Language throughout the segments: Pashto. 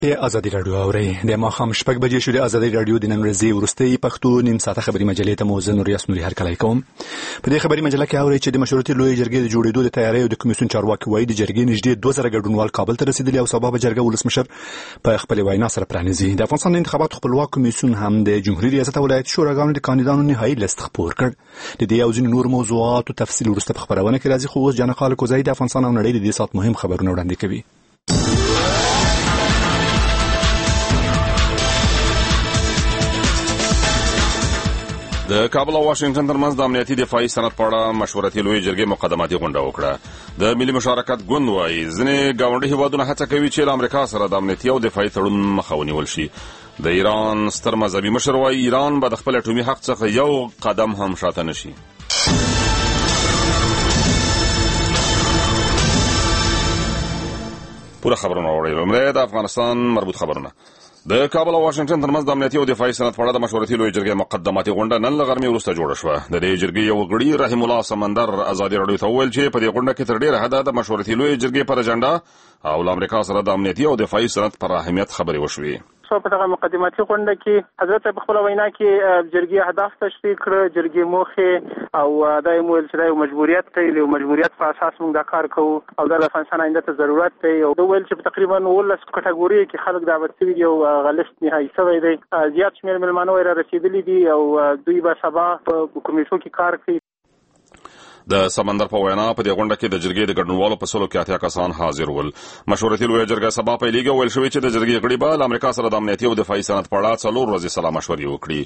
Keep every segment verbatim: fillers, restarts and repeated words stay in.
ازادي رادیو اوري د ماخام شپږ بجې شو د ازادي رادیو د نن ورځې ورستۍ پښتو نیم ساعته خبري مجلې ته موزن ریاست نوري هر کله کوم په دې خبري مجله کې اوري چې د مشورتي لوی جرګې د جوړېدو د تیاری او د کمیسیون چارواکي وایي د جرګې نږدې دوه زره ګډونوال کابل ته رسیدلي او سبا به جرګه ولسمشر په خپل وینا سره پرانیزي. د افغانستان انتخابات خپلواک کمیسیون هم د جمهوریت ریاست ولایت شوراګانو د کاندیدانو نهایی لیست خپور کړ. د دې او ځینې نور موضوعات او تفصیل ورسته په خبرونه کې راځي. خو اوس جنه خالق کوزای د افغانستان او نړۍ د دې سات مهم خبرونه وړاندې کوي. د کابل او واشنگټن ترمنځ د امنیتي دفاعي سند په اړه مشورتي لوی جرګې مقدماتي غونډه وکړه. د ملي مشارکت ګوند وايي ځینې ګاونډي هیوادونه هڅه کوي چې له امریکا سره د امنیتي او دفاعي تړون مخه ونیول شي. د ایران ستر مذهبي مشر وايي ایران به د خپل اټومي حق څخه یو قدم هم شاته نشي. پوره خبرونه اورئ. لومړی د افغانستان مربوط خبرونه. د کابل او واشنگټن ترمنځ د امنیتي او دفاعي سند په اړه د مشورتي لوی جرګې مقدماتي غونډه نن له غرمې وروسته جوړه شوه. د دې جرګې یو غړي رحیم الله سمندر ازادي رادیو ته وویل چې په دې غونډه کې تر ډیره حده د مشورتي لوی جرګې پر اجنډا او له امریکا سره د امنیتي او دفاعي سند پر اهمیت خبرې وشوې. په دغه مقدماتي غونډه کې حضرت په خپل وینا کې جرګې اهداف تشریح کړ، جرګې موخه او د مویل چې د مجبوریت ته له مجبوریت په اساس موږ دا کار کوو او د افغانستان آینده ته ضرورت دی. او د ویل چې تقریبا ولس کټګوري کې خلک دعوت شوي دي او غلست نهایی شوی دی. زیات شمېر مېلمانه را رسیدلي دي او دوی به سبا په کمیټو کې کار کوي. د سمندر په وینا په دې غونډه کې د جرګې د ګډونوالو په سلو کې اتیا کسان حاضر ول. مشورتي لوی جرګه سبا پیلېږي. ویل شوی چې د جرګې غړي به له امریکا سره د امنیتي او دفاعي سند په اړه څلور ورځې سلا مشورې وکړي.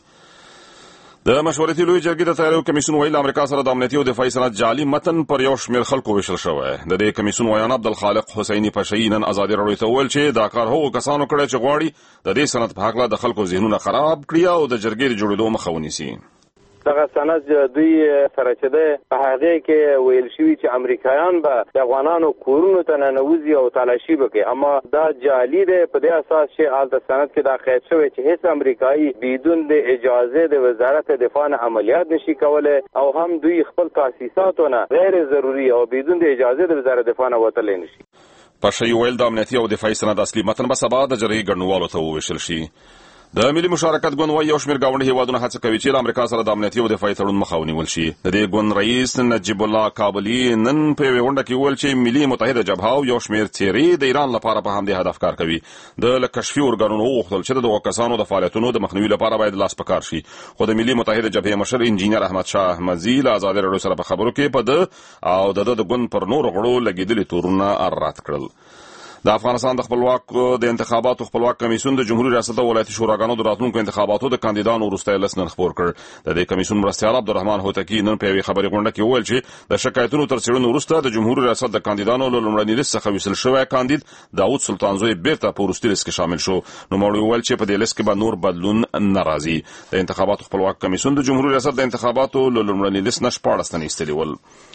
د مشورتي لوی جرګې د تیاریو کمیسیون ویل امریکا سره د امنیتي او دفاعي سند جعلي متن پر یو شمېر خلکو ویشل شوی. د دې کمیسیون ویان عبدالخالق حسیني پشهی نن ازادي رادیو ته ویل چې دا کار هغو کسانو کړی چې غواړي د دې سند په هکله د خلکو ذهنونه خراب کړي او د جرګې د جوړېدو مخه ونیسي. دغه سند دوی سره چې ده په هغه کې ویل شوی چې امریکایان به د افغانانو کورونو ته ننوځي او تلاشي وکړي، اما دا جعلي ده. په دې اساس چې هلته سند کې دا قید شوی چې هیڅ امریکایي بدون د اجازه د وزارت دفاع نه عملیات نشي کولای او هم دوی خپل تاسیساتونه غیر ضروري او بدون د اجازه د وزارت دفاع نه وتلی نشي. پشهی ویل د امنیتي او دفاعي سند اصلي متن به سبا د جرګې ګډونوالو ته وویشل شي. د ملي مشارکت ګوند وايي یو شمېر ګاونډي هیوادونه هڅه کوي چې له امریکا سره د امنیتي او دفاعي تړون مخه ونیول شي. د دې ګوند رئیس نجیب الله کابلي نن په یوه غونډه کې وویل چې ملي متحده جبهه او یو شمېر څېرې د ایران لپاره په همدې هدف کار کوي. د له کشفي ارګانونو وغوښتل چې د دغو کسانو د فعالیتونو د مخنیوي لپاره باید لاس په کار شي. خو د ملي متحده جبهې مشر انجینر احمد شاه احمدزي له ازادي رادیو سره په خبرو کې په ده او د ده د ګوند پر نورو غړو لګېدلي تورونه رد کړل. د افغانستان د خپلواک د انتخاباتو خپلواک کمیسیون د جمهوریت ریاست او ولایتي شوراګانو د راتلونکو انتخاباتو د کاندیدانو وروستی لیست نن خپور کړ. د دې کمیسیون مرستیال عبدالرحمن هوتکی نن په یوې خبري غونډه کې وویل چې د شکایتونو تر څېړنې وروسته د جمهوریت ریاست د کاندیدانو له لومړني لیست څخه ویستل شوی کاندید داود سلطانزوی بیرته په وروستي لیست کې شامل شو. نوموړي وویل چې په دې لیست کې به نور بدلون نه راځي. د انتخاباتو خپلواک کمیسیون د جمهوریت ریاست د انتخاباتو له لومړني لیست نه شپاړس تنې ایستلي ول.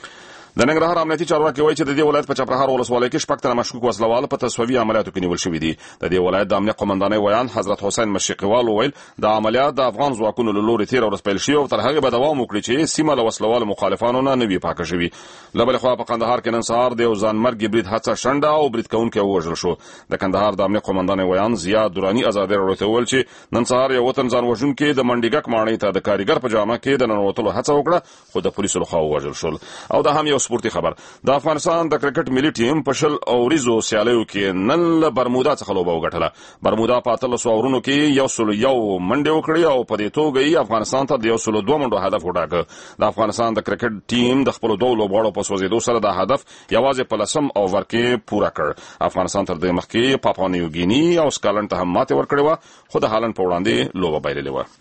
د ننګرهار امنیتي چارواکي وایي چې د دې ولایت په چپرهار ولسوالۍ کې شپږ تنه مشکوک وسلوال په تصویبي عملیاتو کې نیول شوي دي. د دې ولایت د امنیت قومندانۍ ویان حضرت حسین مشرقیوال وویل د عملیات د افغان ځواکونو له لورې تېره ورځ پیل شوي او تر هغې به دوام وکړي چې سیمه له وسلوالو مخالفانو نه نه وي پاکه شوي. له بلې خوا په کندهار کې نن سهار د یو ځانمرګي برید هڅه شنډه او برید کوونکی ووژل شو. د کندهار د امنیت قومندانۍ ویان ضیا دراني ازادي رادیو ته وویل چې نن سهار یو وطن ځان وژونکي د منډیګک ماڼۍ ته د کاریګر په جامه کې د ننوتلو هڅه وکړه خو د پولیسو لخوا ووژل شول. او دا هم یو سپورتي خبر. د افغانستان د کرکټ ملي ټیم په شل اوریزو سیالیو کې نن له برمودا څخه لوبه وګټله. برمودا په اتلسو اورونو کې یو سلو یو منډې وکړې او په دې توګه یې افغانستان ته د یو سلو دوه منډو هدف وټاکه. د افغانستان د کرکټ ټیم د خپلو دوو لوبغاړو په سوځېدو سره دا هدف یوازې په لسم اوور کې پوره کړ. افغانستان تر دې مخکې پاپوا نیوګیني او سکاټلند ته هم ماتې ورکړې وه خو د هالند په وړاندې لوبه بایللې وه.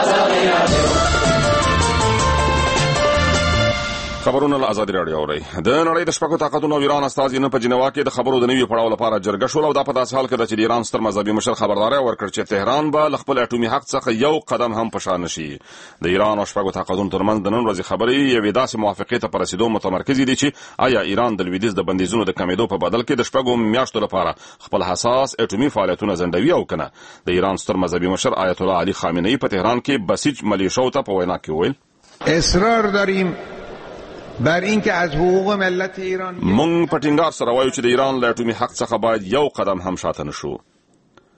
خبرونه له ازادي رادیو اورئ. د نړۍ د شپږو طاقتونو او ایران استازي نن په جنیوا کې د خبرو د نوي پړاو لپاره جرګه شول او دا په داسې حال کې ده چې د ایران ستر مذهبي مشر خبرداری ورکړ چې تهران به له خپل اټومي حق څخه یو قدم هم په شا نشي. د ایران او شپږو طاقتونو ترمنځ د نن ورځې خبرې یوې داسې موافقې ته په رسېدو متمرکزې دي چې آیا ایران د لویدیځ د بندیزونو د کمېدو په بدل کې د شپږو میاشتو لپاره خپل حساس اټومي فعالیتونه ځنډوي او کنه. د ایران ستر مذهبي مشر آیت الله علي خامنه‌ای په تهران کې بسیج ملیشو ته په وینا کې وویل اصرار داریم بر این که از حقوق ملت ایران مونږ په ټینګار سره وایو چې د ایران له اټومي حق څخه باید یو قدم هم شاته نشو.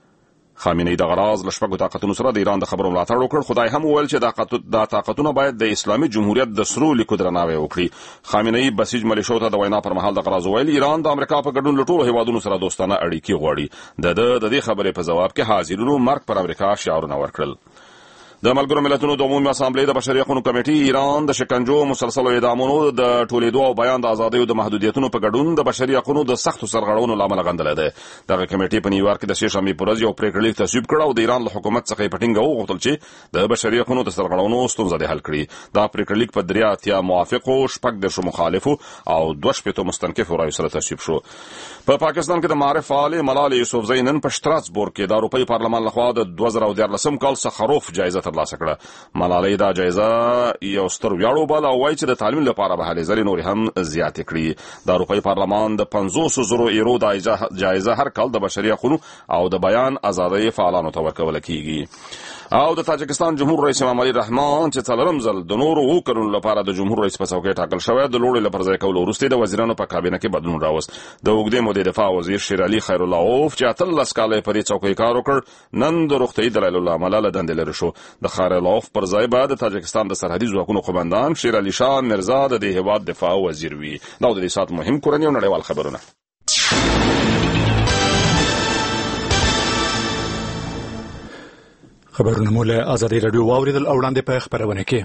خامنه‌ای د غراز لشپګو طاقتونو سره د ایران د خبرو ملاتړ وکړ. خدای هم وویل چې دا طاقتونه باید د اسلامي جمهوریت د سرو لیکو درناوی وکړي. خامنه‌ای بسیج ملیشو ته د وینا پر مهال د غراز ویل ایران د امریکا په ګډون له ټولو هیوادونو سره دوستانه اړیکې غواړي. د د دې خبرې په جواب کې حاضرینو مرګ پر امریکا شعارونه ورکړل. د ملګرو ملتونو د عمومي اسامبلې د بشري حقوقو کمیټې ایران د شکنجو مسلسلو اعدامونو د ټولیدو او بیان د ازادۍ د محدودیتونو په ګډون د بشري حقوقو د سختو سرغړونو لامل غندل ده. دغه کمیټې په نیویارک کې د شې شنبې پر ورځ یو پریکړه لیک تصویب کړ او د ایران له حکومت څخه په ټینګه وغوښتل چې د بشري حقوقو د سرغړونو ستونزه د حل کړي. دا پریکړه لیک په درې اتیا موافقو شپږ دیرشو مخالفو او دوه شپېتو مستنکفو رایو سره تصویب شو. په پاکستان کې د معارف فعال ملالۍ یوسفزۍ نن په شتراسبورګ کې د اروپایي پارلمان لخوا د دوه زره دیارلسم کال سخروف جایزه ترلاسه کړه. ملالۍ دا جایزه یو ستر ویاړ وباله او وایي چې د تعلیم لپاره به هلې ځلې نورې هم زیاتې کړي. د اروپایي پارلمان د پنځوسو زرو ایرو دا جایزه هر کال د بشري حقوقو او د بیان ازادۍ فعالانو ته ورکول کیږي. او د تاجکستان جمهور رئیس امام علي رحمان چې څلورم ځل د نورو اوو کلونو لپاره د جمهور رئیس په څوکۍ ټاکل شوی د لوړې له پرځای کولو وروسته د وزیرانو په کابینه کې بدلون راوست. د اوږدې مودې دفاع وزیر شیر علي خیرالله اوف چې اتلس کاله پر څوکۍ کار وکړ نن د روغتیايي دلایلو له امله له دندې لرې شو. د خیرالله اوف پر ځای به د تاجکستان د سرحدي ځواکونو قومندان شیر علي شاه مرزا د دې هیواد دفاع وزیر وي. دا د دې سات مهم کورني او نړیوال خبرونه. خبرونه مو له ازادي رادیو واوریدل او وړاندې په خبرونه کې.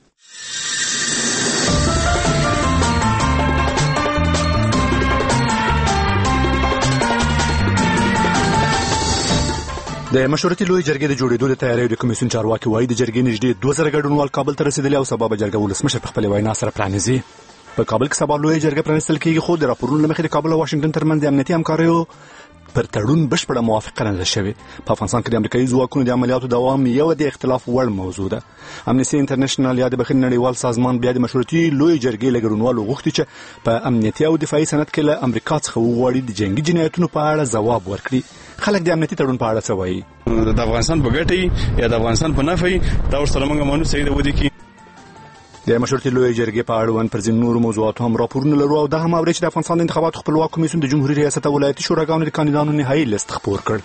د مشورتي لوی جرګې د جوړېدو د تیاریو د کمیسیون چارواکي وایي د جرګې نږدې دوه زره ګډونوال کابل ته رسیدلي او سبا به جرګه ولسمشر په خپل وینا سره پرانیزي. په کابل کې سبا لوی جرګه پرانیستل کېږي خو د راپورونو له مخې د کابل او واشنگټن ترمنځ د امنیتي همکاریو پر تړون بشپړه موافقه نه ده شوې. په افغانستان کې د امریکایي ځواکونو د عملیاتو دوام یو د اختلاف وړ موضوع ده. امنیستي انټرنیشنل یا د بخښنې نړیوال سازمان بیا د مشورتي لوی جرګې له ګډونوالو غوښتي چې په امنیتي او دفاعي سند کې له امریکا څخه وغواړي د جنگي جنایتونو په اړه ځواب ورکړي. خلک د امنیتي تړون په اړه څه وایي؟ د افغانستان په ګټه یا د افغانستان په نفع دا ورسره موږ مانو صحیح ده ودی کی د مشورتي لوی جرګې په اړوند پر ځینو نورو موضوعاتو هم راپورونه لرو او دا هم اوري چې د افغانستان د انتخاباتو خپلواک کمیسیون د جمهوریت ریاست او ولایتي شوراګانو د کاندیدانو نهایي لیست خپور کړ.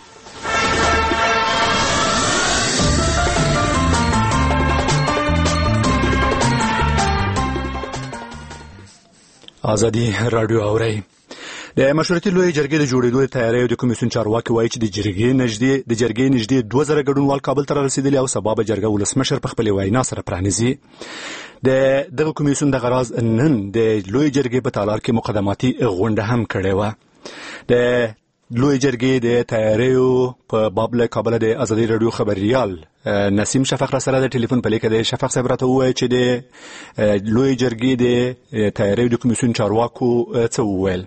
ازادي رادیو اوري. د مشورتي لوی جرګې د جوړېدو د تیاریو د کمیسیون چارواکي وایي چې د جرګې نږدې د جرګې نږدې دوه زره ګډونوال کابل ته رسیدلي او سبا به جرګه ولسمشر په خپل وینا سره پرانیزي. د دغه کمیسیون د غراز نن د لوی جرګې په تالار کې مقدماتي غونډه هم کړې وه. د لوی جرګې د تیاریو په باب له کابل د ازادي رادیو خبريال نسیم شفق را سره د ټلیفون په لیکه د شفق صاحب راته وویل چې د لوی جرګې د تیاریو د کمیسیون چارواکو څه وویل.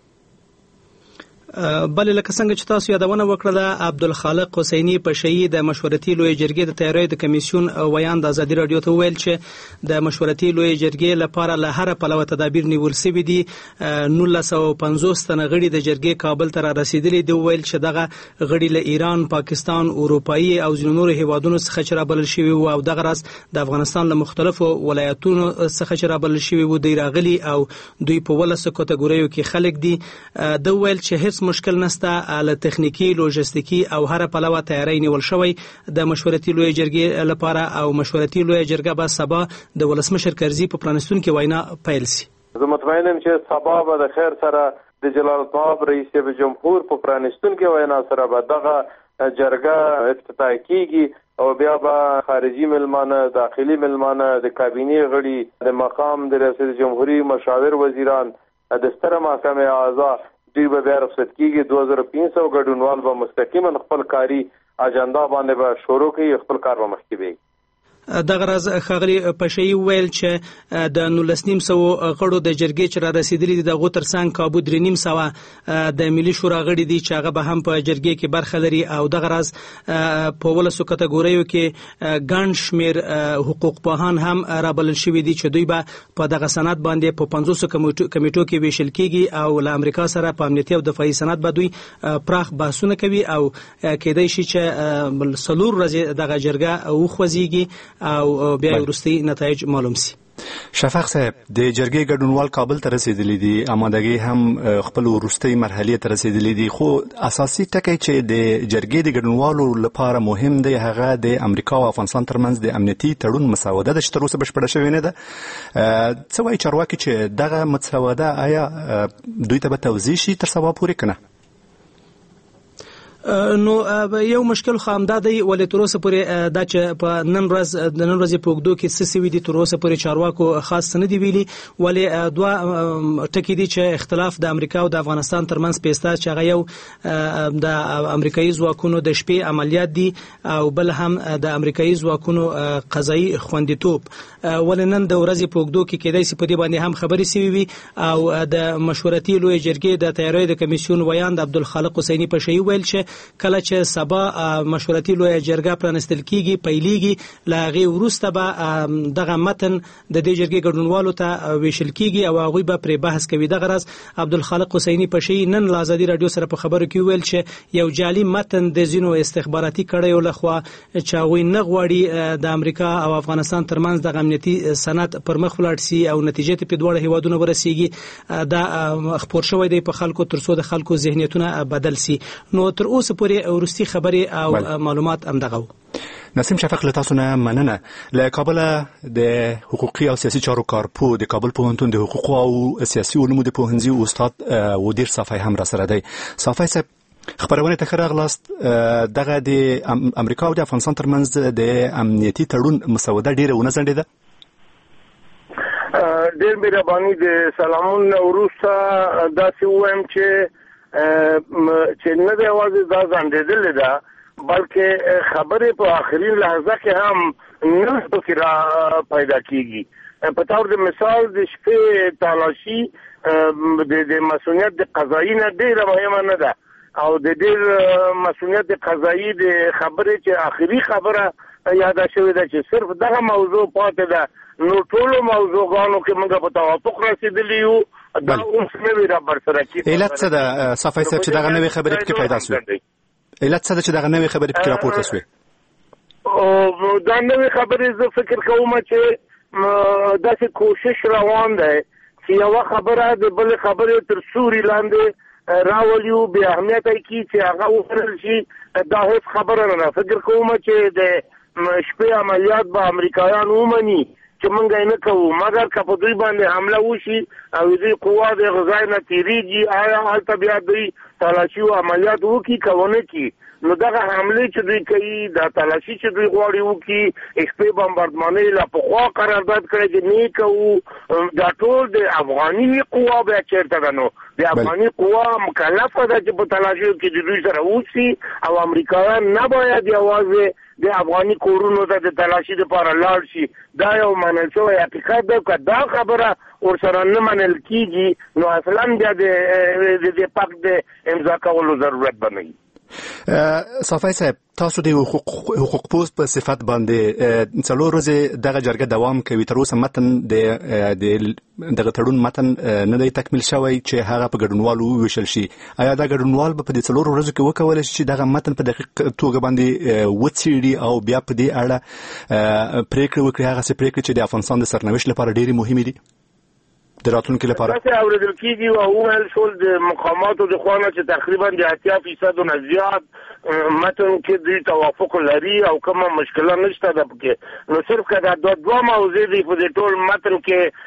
بل لکه څنګه چې تاسو یادونه وکړه عبدالخالق حسینی پشهی د مشورتي لوی جرګې د تیاریو د کمیسیون ویان د ازادي رادیو ته ویل چې د مشورتي لوی جرګې لپاره له هر پلوه تدابیر نیول شوي دي. نولس سوه پنځوس تنه غړي د جرګې کابل ته را رسیدلي دي. ویل چې دغه غړي له ایران، پاکستان، اروپایي او ځینو نورو هیوادونو څخه چې رابلل شوي وو او دغه راز د افغانستان له مختلفو ولایتونو څخه چې رابلل شوي وو دوی راغلي او دوی په ولسو کټګوریو کې خلک دي. د ویل چې هیڅ مشکل نسته له تخنیکی، لوجستیکی او هر پلوه تیاری نیول شوی د مشورتي لوی جرګې لپاره او مشورتي لوی جرګه به سبا د ولسمشر کرزي په پرانستون کې وینا پیل شي. زه مطمئنم چې سبا به د خیر سره د جلال الطاف رئیس جمهور په پرانستون کې وینا سره به دغه جرګه افتتاح کیږي او بیا به خارجي ملمانه، داخلي ملمانه، د کابینې غړي، د مقام د ریاست جمهوریت مشاور وزیران، د ستره محکمه اعضا دوی به بیا رخصت کیږي. دوه زره پنځه سوه ګډونوال به مستقیما خپل کاري اجنډا باندې به شروع کوي، خپل کار به مخکې وي. دغه راز ښاغلي پشهی ویل چې د نولس نیم سوه غړو د جرګې چې را رسیدلي دي دغو ترڅنګ کابو درې نیم سوه د ملي شورا غړي دي چې هغه به هم په جرګې کې برخه لري او دغه راز په ولسو کټګوریو کې ګڼ شمېر حقوق پوهان هم رابلل شوي دي چې دوی به په دغه سند باندې په پنځوسو کمیټو کې ویشل کېږي او له امریکا سره په امنیتي او دفاعي سند به دوی پراخ بحثونه کوي او کېدای شي چې څلور ورځې دغه جرګه وخوځېږي او بیا وروستي نتایج معلوم سي. شفاق صاحب د جرګې ګډونوال کابل ته رسیدلی دي، آمادګي هم خپل وروستۍ مرحلې ته رسیدلی دي، خو اساسي ټکی چې د جرګې د ګډونوالو لپاره مهم دی هغه د امریکا او افغانستان ترمنځ د امنیتي تړون مسوده ده چې تر اوسه بشپړه شوې نه ده. څه وایي چارواکي چې دغه مسوده آیا دوی ته به توضیح شي تر سبا پورې که نه؟ نو یو مشکل خو همدا دی، ولې تر اوسه پورې دا چې په نن ورځ د نن ورځې په اوږدو کې څه سوي دي تر اوسه پورې چارواکو خاص څه نه دي ویلي، ولې دوه ټکي دي چې اختلاف د امریکا او د افغانستان ترمنځ پیسته چې هغه یو د امریکایي ځواکونو د شپې عملیات دي او بل هم د امریکایي ځواکونو قضایي خوندیتوب، ولې نن د ورځې په اوږدو کې کېدای شي په دې باندې هم خبرې سوي وي. او د مشورتي لویې جرګې د تیاریو د کمیسیون ویاند عبدالخالق حسیني پشهیي ویل چې کله چې سبا مشورتي لویه جرګه پرانستل کیږي پیلیږي له هغې وروسته به دغه متن د دې جرګې ګډونوالو ته ویشل کیږي او هغوی به پرې بحث کوي. دغه راز عبدالخالق حسیني پشهیي نن له ازادي راډیو سره په خبرو کې ویل چې یو جعلي متن د ځینو استخباراتي کړیو لخوا چې هغوی نه غواړي د امریکا او افغانستان ترمنځ دغه امنیتي سند پر مخ ولاړ سي او نتیجې ته په دواړه هیوادونو ورسیږي، دا خپور شوی دی په خلکو تر څو د خلکو ذهنیتونه بدل سي. نو تر اوسه پورې ورستي خبرې او بل. معلومات هم دغه نسیم شفق له تاسو نه مننه. له کابل د حقوقي او سیاسي چارو کارپو د کابل پوهنتون د حقوق او سیاسي علومو د پوهنځي استاد ودیر صافی هم را سره دی. صافی صاحب خبرونه ته راغلاست، دغه د امریکا او د افغانستان ترمنځ د امنیتي تړون مسوده ډیره ونه ځنډېده. ډېر مهرباني د سلامون وروسته داسې ووایم چې چې نه دی یوازې دا ځنډېدلې ده بلکې خبرې په آخرین لحظه کې هم نه پکې را پیدا کېږي. په طور د مثال د شپې تالاشي د مسؤلیت د قضایي نه ډېره مهمه نه ده او د ډېر مسؤلیت د قضایي د خبرې چې آخري خبره یاده شوې ده چې صرف دغه موضوع پاتې ده، نو ټولو موضوعګانو کې موږ په توافق رسېدلي یو. دا اوس نوې را برسره کېږي. علت څه ده صافی صاحب چې دغه نوې خبرې پکې پیدا شوې؟ علت څه ده چې دغه نوې خبرې پکې راپورته شوې؟ دا نوې خبرې زه فکر کوم چې داسې کوشش روان دی چې یوه خبره د بلې خبرې تر سوري لاندې راولي بې اهمیته کړي چې هغه وکړل شي. دا هیڅ خبره نه ده. فکر کوم چې د شپې عملیات به امریکایان ومني چې موږ یې نه کوو، مګر که په دوی باندې حمله وشي او دوی قوا د غذای نه تېرېږي، آیا هلته بیا دوی تالاشي او عملیات وکړي که ونه کړي؟ نو دغه حملې چې دوی کوي، دا تالاشي چې دوی غواړي وکړي، شپې بمباردمانۍ لا پخوا قرارداد کړی چې نه کوو، دا ټول د افغاني قوا بیا چېرته ده؟ نو د افغاني قوا مکلفه ده چې په تلاشیو کې د دوی سره اوسي او امریکایان نه باید یوازې د افغاني کورونو ته د تلاشي لپاره لاړ شي. دا یو منل شوی حقیقت ده. که دا خبره ورسره نه منل کېږي نو اصلا بیا د پاک د امضا کولو ضرورت به نه وي. صافی صاحب تاسو د حقوق حقوق پوست په صفت باندې څلور ورځې دغه جرګه دوام کوي، تر اوسه متن د دغه تړون متن نه دی تکمیل شوی چې هغه په ګډونوالو وویشل شي. آیا دا ګډونوال به په دې څلور ورځو کې وکولی شي چې دغه متن په دقیق توګه باندې وڅېړي او بیا په دې اړه پرېکړه وکړي، هغسې پرېکړې چې د افغانستان د سرنوشت لپاره ډېرې مهمې دي د راتلونکي لپاره؟ داسې اورېدل کېږي او وویل شول د مقاماتو د خوا نه چې تقریبا د اتیا فیصدو نه زیات متن کې دوی توافق لري او کومه مشکله نشته ده پکې. نو صرف که دا دوه موضوع دي په دې ټول متن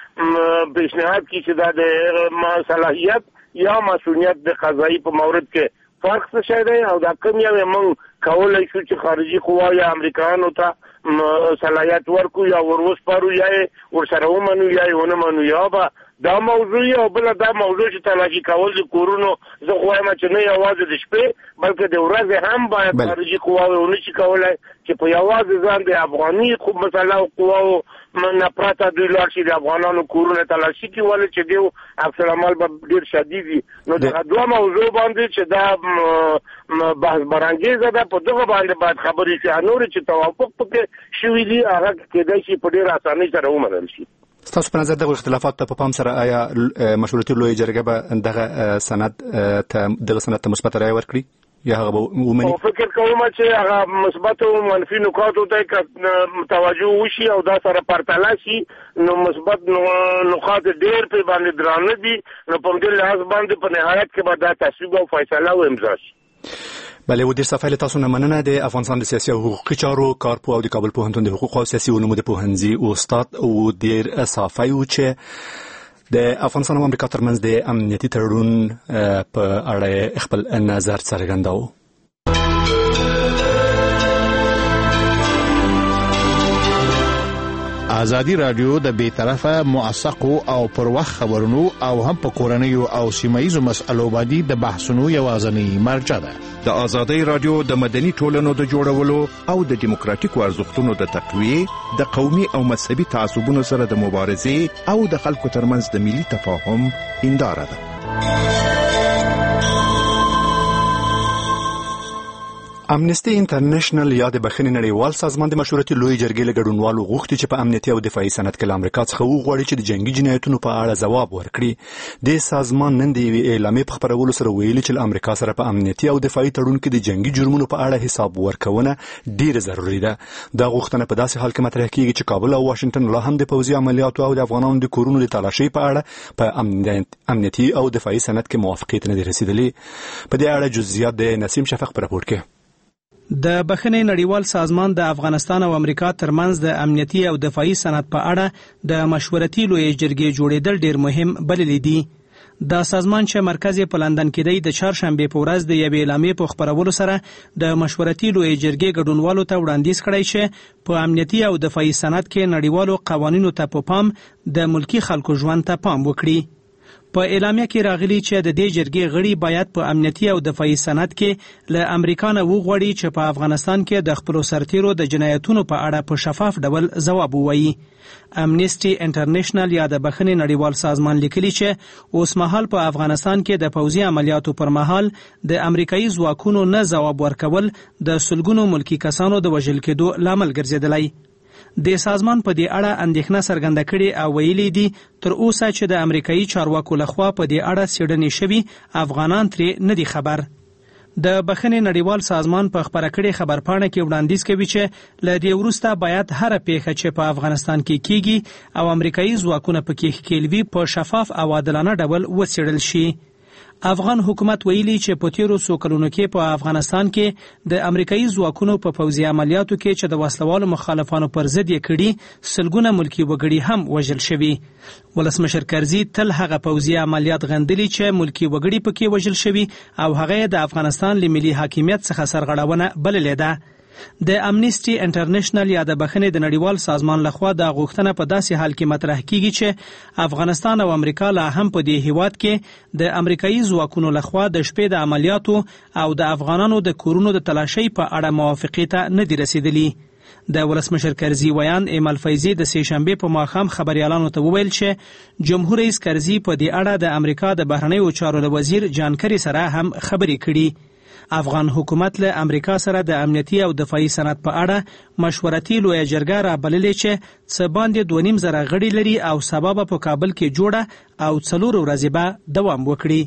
کې پیشنهاد کړي چې دا د صلاحیت یا مسؤلیت د قضایي په مورد کې فرق څه شی دی او دا کوم یو موږ کولی شو چې خارجي قوا یا امریکایانو ته صلاحیت ورکو یا وروسپارو یا یې ورسره ومنو یا یې ونه منو، یا به دا موضوع او بله دا موضوع چې تلاشي کول د کورونو زه خو وایم چې نه یوازې د شپې بلکې د ورځې هم باید خارجي قواوې ونه شي کولی چې په یوازې ځان د افغاني خوب مسله او قواو نه پرته دوی لاړ شي د افغانانو کورونه تلاشي کړي، ولې چې دیو عکس العمل به ډېر شدید وي. نو دغه دوه موضوع باندې چې دا بحث برانګیزه ده په دغه باندې باید خبرې شي. نورې چې توافق پکې شوي دي هغه کېدای شي په ډېره اسانۍ سره ومنل شي. ستاسو په نظر دغه اختلافات ته په پام سره آیا مشورتي لویه جرګه به دغه سند ته دغه سند ته مثبت رایه ورکړي؟ یا هغه ومني؟ فکر کوم چې هغه مثبت او منفي نکات ته توجه وشي او دا سره پرتله شي نو مثبت نکات ډېر په باندې درانه دي نو په دې لحاظ باندې په نهایت کې به دا تصویب او فیصله و امضا شي. بله و ډېر صفایله تاسو نه مننه. د افغانستان د سیاسي او حقوقي چارو کارپوه او د کابل پوهنتون د حقوقو او سیاسي علومو د پوهنځي استاد او ډېر صافی و چې د افغانستان او امریکا ترمنځ د امنیتي تړون په اړه خپل نظر څرګنداوه. ازادي رادیو د بې طرفه موثقو او پر وخت خبرونو او هم په کورنیو او سیمایي مسألو باندې د بحثونو یوازنی مرجع ده. د ازادي رادیو د مدني ټولنو د جوړولو او د دیموکراتیکو ارزښتونو د تقویې د قومي او مذهبي تعصبونو سره د مبارزې او د خلکو ترمنځ د ملي تفاهم هنداره ده. امنیستي انټرنیشنل یا د بخښنې نړیوال سازمان د مشورتي لوی جرګې له ګډونوالو غوښتي چې په امنیتي او دفاعي صنعت کې له امریکا څخه وغواړي چې د جنگي جنایتونو په اړه ځواب ورکړي. د سازمان نن د یوې اعلامیې په خپرولو سره ویلي چې له امریکا سره په امنیتي او دفاعي تړون کې د جنگي جرمونو په اړه حساب ورکونه ډیره ضروري ده. دا غوښتنه په داسې حال کې مطرح کیږي چې کابل او واشنگټن لا هم د پوځي عملیاتو او د افغانانو د کورونو د تلاشي په اړه په امنیتي او دفاعي صنعت کې موافقت نه دي رسیدلي. په دې اړه جزئیات د نسیم شفق په راپور کې. د بخښنې نړیوال سازمان د افغانستان او امریکا ترمنځ د امنیتي او دفاعي صنعت په اړه د مشورتي لوی جرګې جوړېدل ډیر مهم بللی دي. د سازمان چې مرکز په لندن کې دی د چهارشنبه په ورځ د یوې اعلامیې په خپرولو سره د مشورتي لوی جرګې ګډونوالو ته وړاندیز کړی چې په امنیتي او دفاعي صنعت کې نړیوالو قوانینو ته په پام د ملکی خلکو ژوند ته پام وکړي. په اعلامیه کې راغلي چې د دې جرګې غړي باید په امنیتي او دفاعي صنعت کې له امریکا نه وغواړي چې په افغانستان کې د خپلو سرتیرو د جنایتونو په اړه په شفاف ډول ځواب ووایي. امنیسټي انټرنیشنل یا د بخښنې نړیوال سازمان لیکلي چې اوس مهال په افغانستان کې د پوځي عملیاتو پر مهال د امریکایي ځواکونو نه ځواب ورکول د سلګونو ملکی کسانو د وژل کېدو لامل ګرځېدلی. د سازمان په دې اړه اندېښنه څرګنده کړې او ویلي دي تر اوسه چې د امریکایي چارواکو لخوا په دې اړه څېړنې شوي افغانان ترې نه دي خبر. د بخښنې نړیوال سازمان په خپره کړې خبرپاڼه کې وړاندیز کوي چې له دې وروسته باید هره پیښه چې په افغانستان کې کیږي او امریکایي ځواکونه پکې ښکېل وي په شفاف او عادلانه ډول وڅېړل شي. افغان حکومت ویلي چې په تیرو څو کلونو کې په افغانستان کې د امریکایي ځواکونو په پوځي عملیاتو کې چې د وسلوالو مخالفانو پر ضد یې کړي سلګونه ملکی وګړي هم وژل شوي. ولسمشر کرزي تل هغه پوځي عملیات غندلي چې ملکی وګړي پکې وژل شوي او هغه د افغانستان له ملي حاکمیت څخه سرغړونه بللې ده. د امنیسټي انټرنیشنل یا د بخښنې د نړیوال سازمان لخوا د غوښتنه په داسې حال کې مطرح کیږي چې افغانستان او امریکا لا هم په دې هیواد کې د امریکایي ځواکونو لخوا د شپې د عملیاتو او د افغانانو د کورونو د تلاشي په اړه موافقې ته نه دي رسیدلي. د ولسمشر کرزي ویان ایمل فیضي د سه شنبه په ماښام خبريالانو ته وویل چې جمهور رئیس کرزي په دې اړه د امریکا د بهرنیو چارو وزیر جان کری سره هم خبرې کړي. افغان حکومت له امریکا سره د امنیتي او دفاعي صنعت په اړه مشورتي لوی جرګه را بللې چې څه باندې دوه نیم زره غړي لري او سبب په کابل کې جوړه او څلور ورځې به دوام وکړي.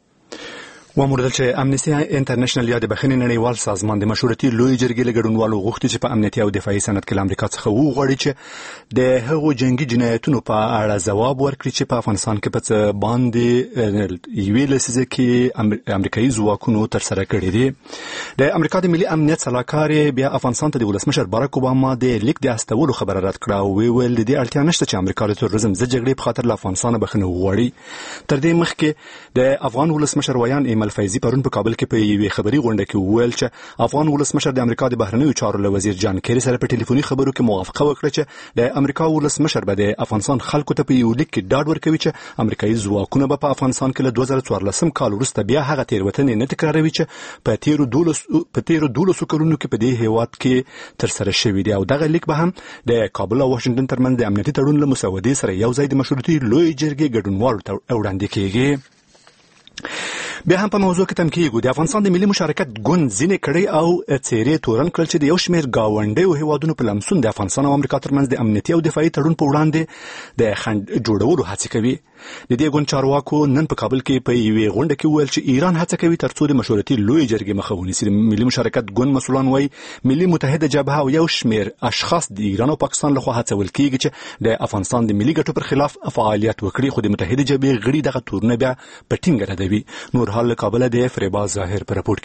وموردل چې امنیسټي انټرنیشنل یا د بخښنې نړیوال سازمان د مشورتي لوی جرګې له ګډونوالو غوښتي چې په امنیتي او دفاعي صنعت کې له امریکا څخه وغواړي چې د هغو جنگي جنایتونو په اړه ځواب ورکړي چې په افغانستان کې په څه باندې یوې لسیزه کې امریکایي ځواکونو ترسره کړي دي. د امریکا د ملي امنیت سلاکار بیا افغانستان ته د ولسمشر باراک اوباما د لیک د استولو خبره رد کړه او ویل د دې اړتیا نشته چې امریکا د تروریزم ضد جګړې په خاطر له افغانستان بخښنه وغواړي. تر دې مخکې د افغان ولسمشر ویان ایمل فیضي پرون په کابل کې په یوې خبري غونډه کې وویل چې افغان ولسمشر د امریکا د بهرنیو چارو له وزیر جان کری سره په ټلیفوني خبرو کې موافقه وکړه چې د امریکا ولسمشر به د افغانستان خلکو ته په یو لیک کې ډاډ ورکوي چې امریکایي ځواکونه به په افغانستان کې له دوه زره څوارلسم کال وروسته بیا هغه تېروتنې نه تکراروي چې په تیرو دولسو په تیرو دولسو کلونو کې په دې هیواد کې ترسره شوي دي. او دغه لیک به هم د کابل او واشنگټن ترمنځ د امنیتي تړون له مسودې سره یو ځای د مشورتي لوی جرګې ګډونوالو ته وړاندې کیږي. بیا هم په موضوع کې تمکیږو. د افغانستان د ملي مشارکت ګوند ځینې کړۍ او څیرې تورن کړل چې د یو شمېر ګاونډیو هیوادونو په لمسون د افغانستان او امریکا ترمنځ د امنیتي او دفاعي تړون په وړاندې د خنډ جوړولو هڅې کوي. د دې ګوند چارواکو نن په کابل کې په یوې غونډه کې وویل چې ایران هڅه کوي ترڅو د مشورتي لوی جرګې مخه ونیسي. د ملي مشارکت ګوند مسؤلان وایي ملي متحده جبهه او یو شمېر اشخاص د ایران او پاکستان لخوا هڅول کیږي چې د افغانستان د ملي ګټو پر خلاف فعالیت وکړي، خو د متحده جبهې غړي دغه تورونه بیا په ټینګه ردوي. نور حال له کابل د فریبا ظاهر په رپورټ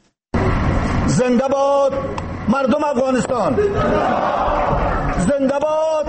کې. زنده باد مردم افغانستان، زنده باد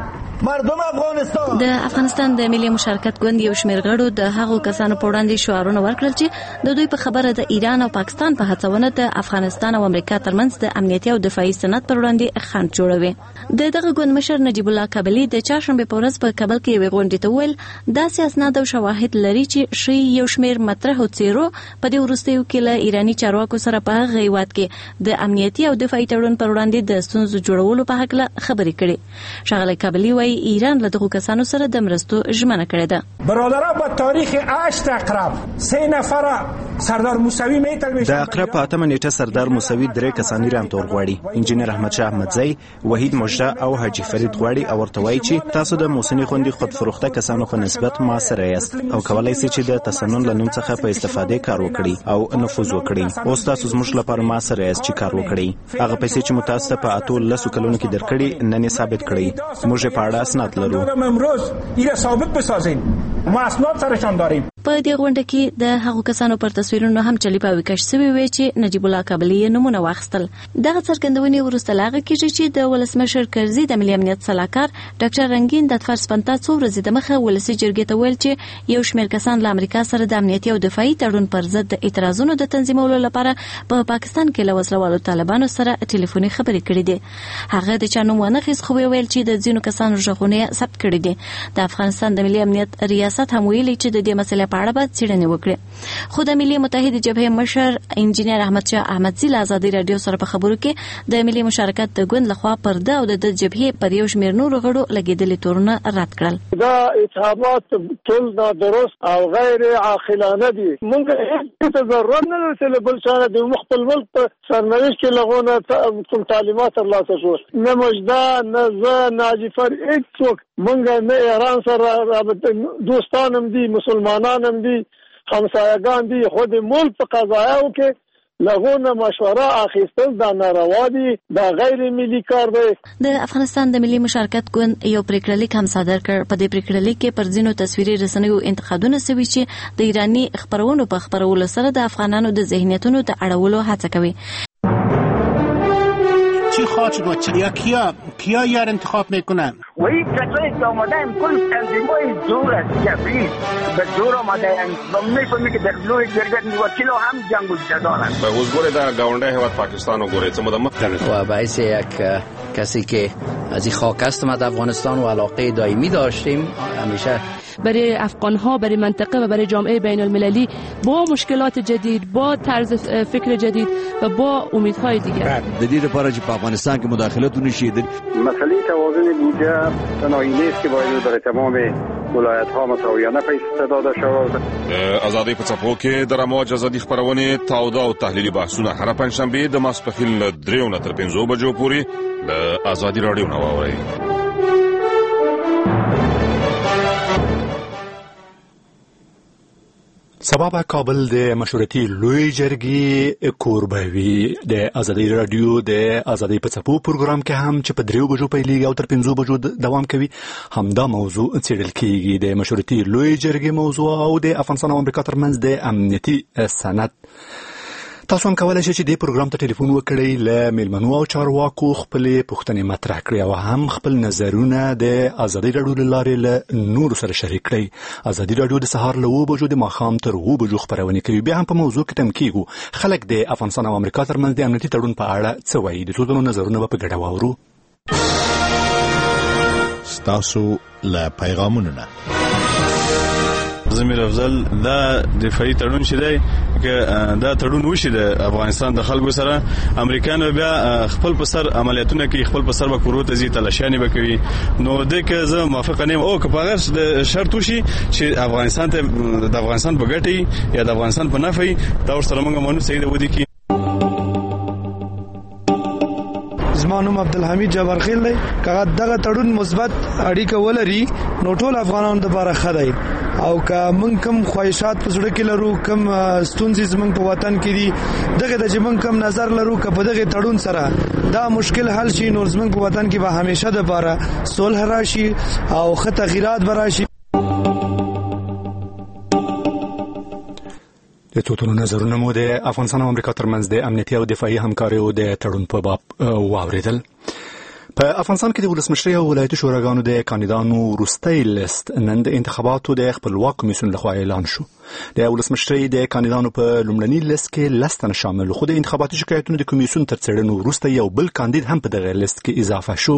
مردم افغانستان. د افغانستان د ملي مشارکت ګوند یو شمېر غړو د هغو کسانو په وړاندې شعارونه ورکړل چې د دوی په خبره د ایران او پاکستان په هڅونه د افغانستان او امریکا ترمنځ د امنیتي او دفاعي سند پر وړاندې خنډ جوړوي. د دغه ګوند مشر نجیب الله کابلی د چهارشنبه په ورځ په کابل کې یوې غونډې ته وویل داسې اسناد او شواهد لري چې ښیي یو شمېر مطرح او څیرو په دې وروستیو کې له ایراني چارواکو سره په هغه هیواد کې د امنیتي او دفاعي تړون پر وړاندې د ستونزو جوړولو په هکله خبرې کړې. ښاغلی کابلی وایي ایران له دغو کسانو سره د مرستو ژمنه کړې ده. برادران با تاریخ هشت اقرب سه نفر سردار موسوی میتر د اقرب په اتمه نیټه سردار موسوی درې کسانی رامتور غواړي. انجینر احمد شاه احمدزی، وحید مجده او حاجی فرید غواړي او ورته وایي چې تاسو د موسنی خوندي خود فروخته کسانو په نسبت معاصر یاست او کولای شئ چې د تسنن له نوم څخه په استفاده کار وکړي او نفوذ وکړي. اوس تاسو زموږ لپاره معاصر یاست چې کار وکړي. هغه پیسې چې متاسفه په اتو لسو کلونو کې درکړي نن ثابت کړي. موږ په اړه اسناد لرو. امروز ایره ثابت بسازین. ما اسناد سرشان داریم. په دې غونډه کې د هغو کسانو پر تصویرونو هم چلیپا وکش سوي وي چې نجیب الله کابلی نمونه واخیستل. دغه څرګندونې وروسته لاغه کېږي چې د ولسمشر کرزي د ملي امنیت سلاکار ډاکټر رنگین د تفر سپنتا څو ورځې د مخه ولسي جرګې ته ویل چې یو شمېر کسان له امریکا سره د امنیتي او دفاعي تړون پر ضد د اعتراضونو د تنظیمولو لپاره په پا پاکستان کې له وسلوالو طالبانو سره ټلیفوني خبرې کړې دي. هغه د چا نوم ونه خیس خو ویل چې د ځینو کسانو ژغونه ثبت کړي دي. د افغانستان د ملي امنیت ریاست هم ویلي چې د دې مسلې په اړه باید څېړنې وکړي. خو د ملي متحده جبهې مشر انجینر احمد شاه احمدزی له ازادي رادیو سره په خبرو کې د ملي مشارکت د ګوند لخوا پرده او د جبهې پر یو شمېر نورو غړو لګېدلي تورونه رد کړل. دا اتهامات ټول نادرست او غیر عاقلانه دي. موږ هیڅ ضرورت نه لري چې بل څه د خپل ملک په سرنوشت کې لغونه کوم تعلیمات ترلاسه شو. نه مجده نه زه نه جعفر هیڅوک موږ نه ایران سره دوستان هم دي، مسلمانان هم دي، همسایگان دي. خود ملک په قضایاو کې لغونه مشوره اخیستل دا ناروا دي، دا غیر ملي کار دی. د افغانستان د ملي مشارکت ګوند یو پریکړه لیک هم صادر کړ. په دې پریکړه لیک کې پر ځینو تصویري رسنیو انتقادونه شوي چې د ایراني خبرونو په خبرولو سره د افغانانو د ذهنیتونو د اړولو هڅه کوي. چی خواهد شد و چی؟ یا کیا کیا یار انتخاب میکنن؟ و این کسایی که آمدن کل تنظیمای زور است، جبری به زور آمدن و میفهمی که در لوی جرگت وکیل هم جنگ و جدارن. به حضور در گاونده هیواد پاکستان و گوره چه مدام و باعث یک کسی که از این خاک است ما در افغانستان و علاقه دائمی داشتیم همیشه برای افغان‌ها، برای منطقه و برای جامعه بین المللی با مشکلات جدید، با طرز فکر جدید و با امیدهای دیگر. د دې لپاره چې په افغانستان کې مداخلت ونشي. مسئله توازن بودجه تنهایی نیست که باید برای تمام ولایت‌ها مساویانه پیسې داده شود. آزادی په څپو کې د رموج ازادي خبرونه تاوده او تحلیلي بحثونه هر پنځشنبه د ماسپخیل له دریو نه تر پنځو بجو پورې د آزادي رادیو نه واورئ. سبا په کابل د مشورتي لوی جرګې کوربه وي. د ازادي رادیو د ازادي په څپو پروګرام کې هم چې په دریو بجو پیلېږي او تر پنځو بجو دوام کوي همدا موضوع څېړل کېږي. د مشورتي لوی جرګې موضوع او د افغانستان او امریکا ترمنځ د امنیتي سند. تاسو هم کولای شئ چې دې پروګرام ته ټلیفون وکړئ، له میلمنو او چارواکو خپلې پوښتنې مطرح کړئ او هم خپل نظرونه د ازادي رادیو له لارې له نورو سره شریک کړئ. ازادي رادیو د سهار له اوه بجو د ماښام تر اوه بجو خپرونې کوي. بیا هم په موضوع کې تم کېږو. خلک د افغانستان او امریکا ترمنځ د امنیتي تړون په اړه څه وایي؟ د څو تنو نظرونه به په ګډه واورو. ستاسو له پیغامونو نه زمیر افضل دا دفاعي تړون شې دی که دا تړون وشي د افغانستان د خلکو سره امریکایانو بیا خپل په سر عملیاتونه کوي خپل په سر به کورو ته ځي تلاشیانې به کوي نو د که زه موافق نه یم او که په هغه د شرط وشي چې افغانستان ته د افغانستان په ګټه یا د افغانستان په نفع دا ورسره موږ مونږ صحیح د ودی کی زما نوم عبدالحمید جبارخیل دی که دغه تړون مثبت اړیکه ولري نو ټول افغانانو لپاره ښه دی او که موږ کوم خواهشات په زړه کې لرو کوم ستونزې زموږ په وطن کې دي دغه د چې موږ کوم نظر لرو که په دغه تړون سره دا مشکل حل شي نو زموږ په وطن کې به همیشه د لپاره صلح راشي او ښه تغییرات به راشي. د توتونو نظرونه مو د افغانستان او امریکا ترمنځ د امنیتي او دفاعي همکاریو د تړون په باب واوریدل. په افغانستان کې د ولسمشرۍ او ولایتي شوراګانو د کاندیدانو وروستی لیست نن د انتخاباتو د خپلواک کمیسیون لخوا اعلان شو. د ولسمشرۍ د کاندیدانو په لومړني لیست کې لس تنه شامل خو د انتخاباتي شکایتونو د کمیسیون تر څېړنې وروسته یو بل کاندید هم په دغه لیست کې اضافه شو.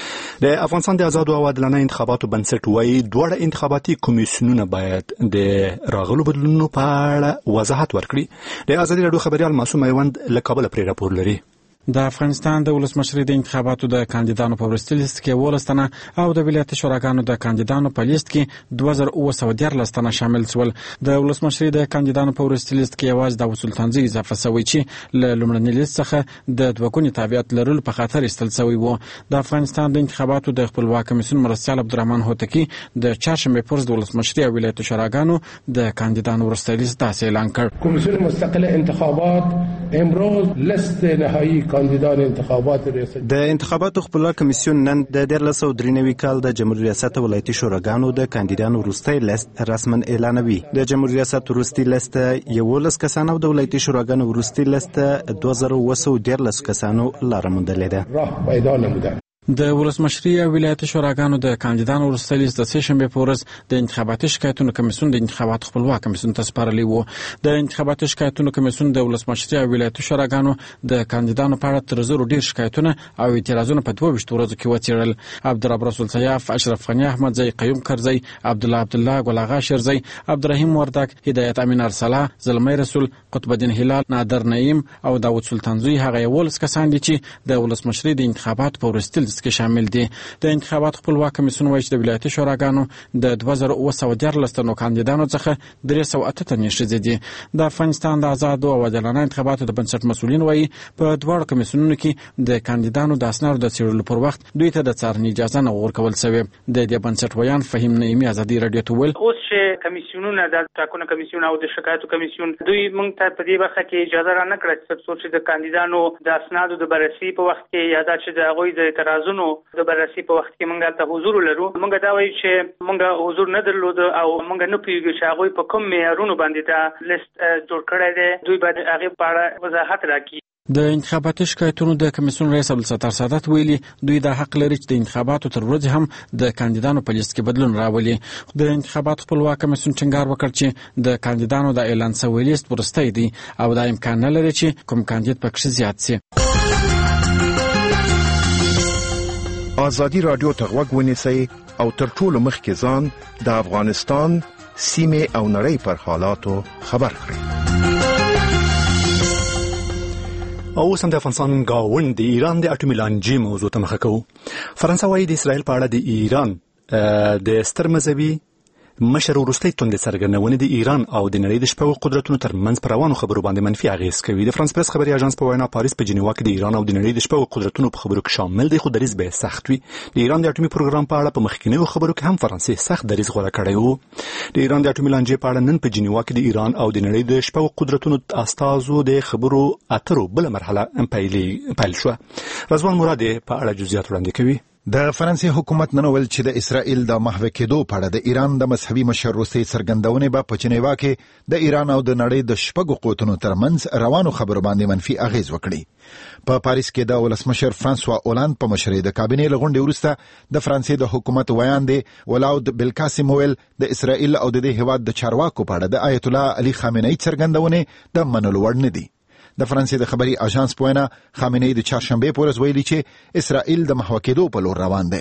د افغانستان د آزادو او عادلانه انتخاباتو بنسټ وايي دواړه انتخاباتي کمیسیونونه باید د راغلو بدلونونو په اړه وضاحت ورکړي. د ازادي راډیو خبريال معصوم میوند له کابل پرې راپور لري. د افغانستان د ولسمشرۍ د انتخاباتو د کاندیدانو په وروستي لیست کې اوولس تنه او د ولایتي شوراګانو د کاندیدانو په لیست کې دوه زره اوه سوه دیارلس تنه شامل شول. د ولسمشرۍ د کاندیدانو په وروستي لیست کې یوازې داود سلطانزي اضافه شوی چې له لومړني لیست څخه د دوه ګوني تابعیت لرلو په خاطر ایستل شوی و. د افغانستان د انتخاباتو د خپلواک کمیسیون مرستیال عبدالرحمن هوتکی د چهارشنبه پرز د ولسمشرۍ او ولایتي شوراګانو د کاندیدانو وروستی لیست داسې اعلان کړ. کمیسیون مستقل انتخابات امروز لیست نهایی کاندیدان انتخابات ریاست د انتخاباتو خپلواک کمیسیون نن د دیارلس سوه درې نوي کال د جمهوریت ریاست ولایتي شوراګانو د کاندیدانو وروستی لیست رسما اعلانوي. د جمهوریت ریاست وروستي لیست یولس کسانو او د ولایتي شوراګانو وروستي لیست دوه زره اوه سوه دیارلس کسانو لاره موندلې ده. راه پیدا نموده. د ولسمشرۍ او ولایتي شوراګانو د کاندیدانو وروستی لیست د سه شنبې په ورځ د انتخاباتي شکایتونو کمیسیون د انتخاباتو خپلواک کمیسیون ته سپارلی و. د انتخاباتي شکایتونو کمیسیون د ولسمشرۍ او ولایتي شوراګانو د کاندیدانو په اړه تر زرو ډیر شکایتونه او اعتراضونه په دوه ویشت ورځو کې وڅېړل. عبدالرب رسول سیاف، اشرف غني احمدزی، قیوم کرزی، عبدالله عبدالله، ګل شیرزی، عبدالرحیم وردک، هدایت امین ارسلا، زلمی رسول، قطب الدین هلال، نادر نعیم او داود سلطانزوی هغه یولس کسان دي چې د ولسمشرۍ د انتخاباتو په وروستي لیست کې شامل دي. د انتخاباتو خپلواک کمیسیون وایي چې د ولایتي شوراګانو د دوه زره اوه سوه دیارلس تنو کاندیدانو څخه درې سوه اته تنې ښځې دي. د افغانستان د آزادو او عادلانه انتخاباتو د بنسټ مسؤلین وایي په دواړو کمیسیونونو کې د کاندیدانو د اسنادو د څېړلو پر وخت دوی ته د څارنې اجازه نه ورکول شوې. د دې بنسټ ویان فهیم نعیمي ازادي راډیو ته وویل اوس چې کمیسیونونه د ټاکنو کمیسیون او د شکایتو کمیسیون دوی موږ ته په دې برخه کې اجازه را نه کړه چې د کاندیدانو د اسنادو د بررسي په وخت کې یا دا چې د هغوی د اعتراضونو د بررسي په وخت کې موږ ته حضور لرو. موږ دا وایو چې موږ حضور نه درلود او موږ نه پوهیږو چې هغوی په کوم معیارونو باندې دا لیست جوړ کړی دی. دوی باید هغې په اړه وضاحت راکړي. د انتخاباتي شکایتونو د کمیسیون رئیس عبدالستار سادات ویلي دوی دا حق لري چې د انتخاباتو تر ورځې هم د کاندیدانو په لیست کې بدلون راولي. د انتخاباتو خپلواک کمیسیون ټینګار وکړ چې د کاندیدانو د اعلان شوی لیست وروستی دی او دا امکان نه لري چې کوم کاندید پکې زیات شي. ازادي راډیو ته غوږ ونیسئ او تر ټولو مخکې ځان د افغانستان سیمې او نړۍ پر حالاتو خبر کړئ. او سم د افغانستان گاوند د ایران د اټومي لانجې موضوع ته مخه کوو. فرانسه وايي د اسرائیل په اړه د ایران د ستر مذهبي مشر وروستۍ توندې څرګندونې د ایران او د نړۍ د شپږو قدرتونو ترمنځ پر روانو خبرو باندې منفي اغېز کوي. د فرانس پریس خبري اژانس په وینا پاریس په جنیوا کې د ایران او د نړۍ د شپږو قدرتونو په خبرو کې شامل دی خو دریځ به سخت وي. د ایران د اټومي پروګرام په اړه په مخکینیو خبرو کې هم فرانسې سخت دریځ غوره کړی و. د ایران د اټومي لانجې په اړه نن په جنیوا کې د ایران او د نړۍ د شپږو قدرتونو استازو د خبرو اترو بل مرحله پیل شو. رضوان مرادي په اړه جزئیات وړاندې کوي. د فرانسې حکومت نن ویل چې د اسرائیل د محو کېدو په اړه د ایران د مذهبي مشر روسي څرګندونې به په جنیوا کې د ایران او د نړۍ د شپږو قوتونو ترمنځ روانو خبرو باندې منفي اغېز وکړي. په پاریس کې د ولسمشر فرانسوا اولند په مشرۍ د کابینې له غونډې وروسته د فرانسې د حکومت ویان دی ولاود بالکاسم ویل د اسرائیل او د دې هېواد د چارواکو په اړه د آیت الله علي خامنه‌ای څرګندونې د منلو وړ نه دي. د فرانسې د خبري اژانس په وینا خامنه‌ای د چهارشنبه په ورځ ویلي چې اسرائیل د محو کېدو په لور روان دی.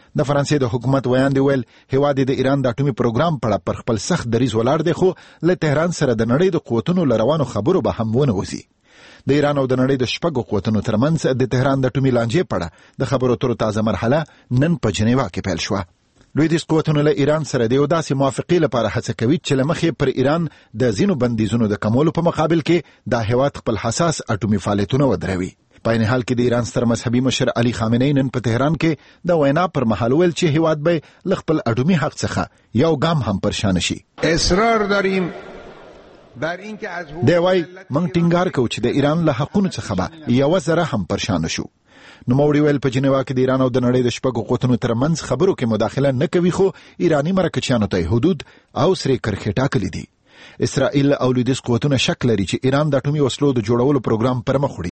د فرانسې د حکومت ویاند ویل هیواد د ایران د اټومي پروګرام په اړه پر خپل سخت دریځ ولاړ دی، خو له تهران سره د نړۍ د قوتونو لروانو خبرو به هم ونه وځي. د ایران او د نړۍ د شپږو قوتونو ترمنځ د تهران د اټومي لانجې په اړه د خبرو اترو تازه مرحله نن په جنیوا کې پیل شوه. لویدیځ قوتونو له ایران سره د یو داسې موافقې لپاره هڅه کوي چې له مخې پر ایران د ځینو بندیزونو د کمولو په مقابل کې دا هیواد خپل حساس اټومي فعالیتونه ودروي. په عین حال کې د ایران ستر مذهبي مشر علي خامنه‌ای نن په تهران کې د وینا پر مهال ویل چې هیواد به له خپل اټومي حق څخه یو ګام هم پرشان شي. اصرار داریم بر اینکه از دی وای موږ ټینګار کوو چې د ایران له حقونو څخه به یو ذره هم پرشان شو. نوموړي ویل په جنیوا کې د ایران او د نړۍ د شپږو قوتونو ترمنځ خبرو کې مداخله نه کوي، خو ایرانی مرکچیانو ته حدود او سرې کرښې ټاکلي دي. اسرائیل او لویدیځ قوتونه شک لري چې ایران د اټومي وسلو د جوړولو پروګرام پر مخ وړي.